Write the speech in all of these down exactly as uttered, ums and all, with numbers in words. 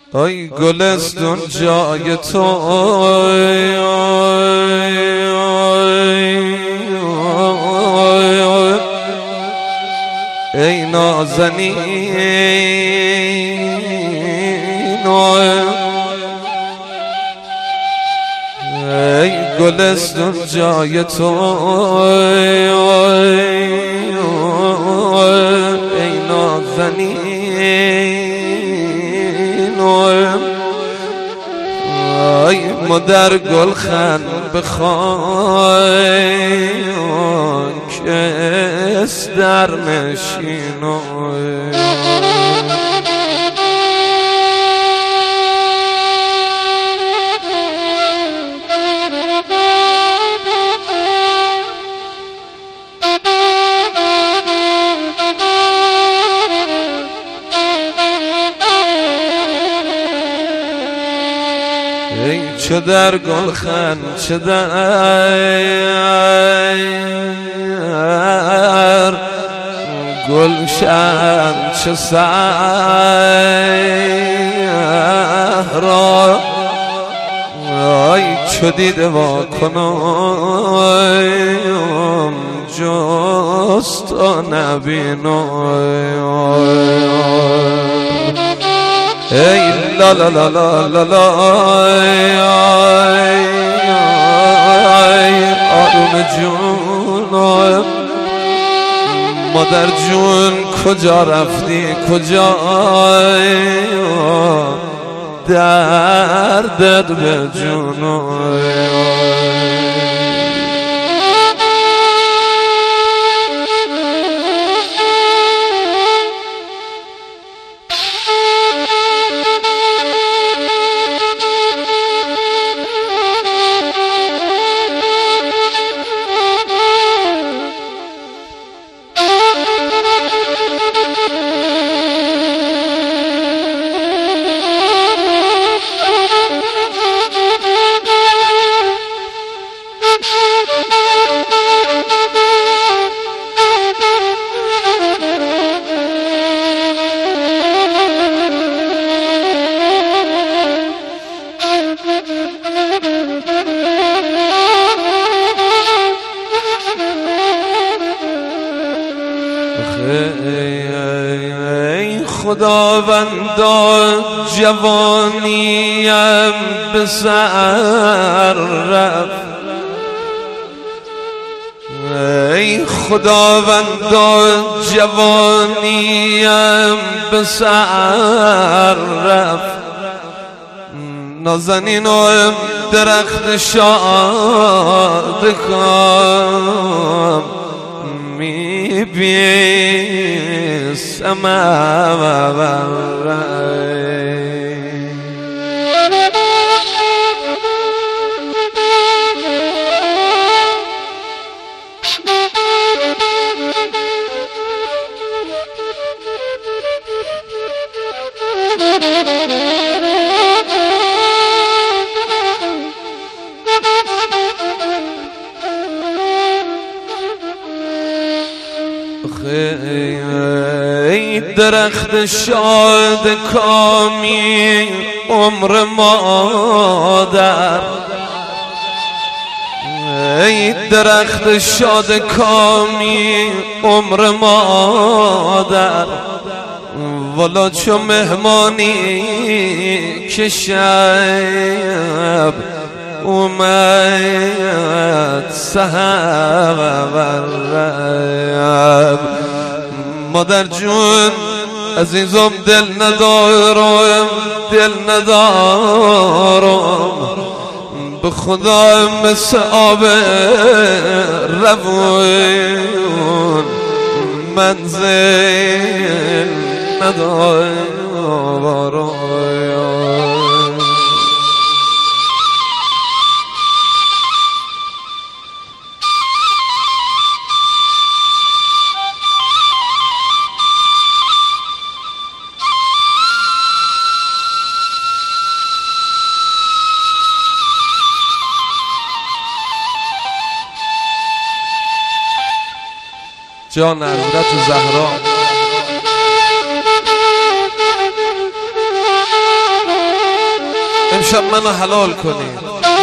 ای گلستون جای تو، ای نازنین، ای گلستون جای تو، ای نازنین، ای مادر گلخن بخوای که استر نشینو، ای چه در گلخن چه در گلشن چه صحرا، ای چه دیده وا کنم جز تو نبینم، ای لا لا لا لا لا لا، آروم جون، مادر جون کجا رفتی کجا، دردت به جون، ای خداوندا جوانیم به سر رفت، ای خداوندا جوانیم به سر رفت، نازنینم درخت شادکام می‌بیسم ای درخت شاد کامی عمر مادر، ای درخت شاد کامی عمر مادر، والا چو مهمانی که شب اومد سحر، مادر جون عزیزم دل ندارم دل ندارم، به خدا مثل آب روون منزل ندارم. جان حضرت زهرا امشب منو حلال کنی.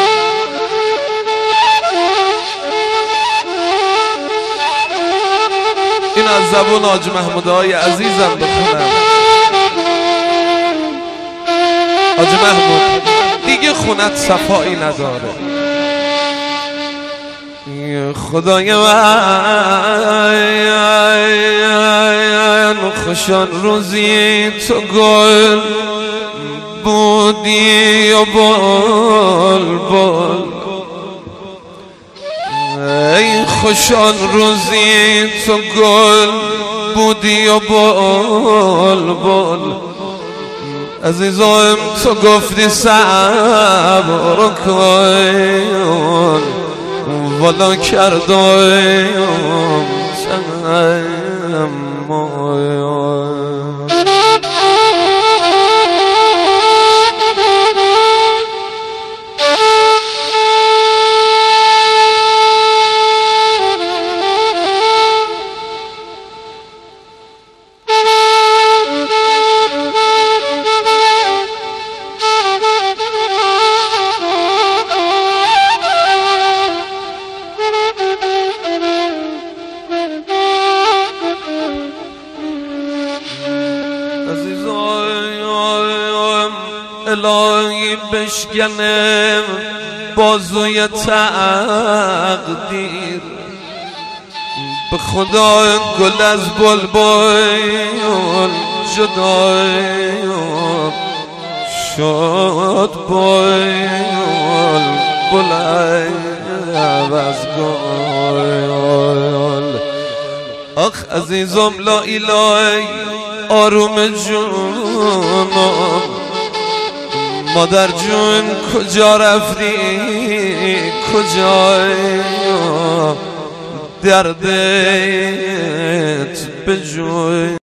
این از زبون حاج محمود آقای عزیزم بخونم. حاج محمود دیگه خونت صفایی نداره. خدای من خوشان روزی تو گل بودی و بل بل. ای خوشان روزی تو گل بودی و بل بل. عزیزم تو گفتی صبر کن والا کردم تحمل. الهی بشکنم بازوی تقدیر. به خدا گل از بلبل جدا شد بال بلند از گل. آخ عزیزم لا اله آروم جونم مادر جون کجا رفتی کجا دردت به جون.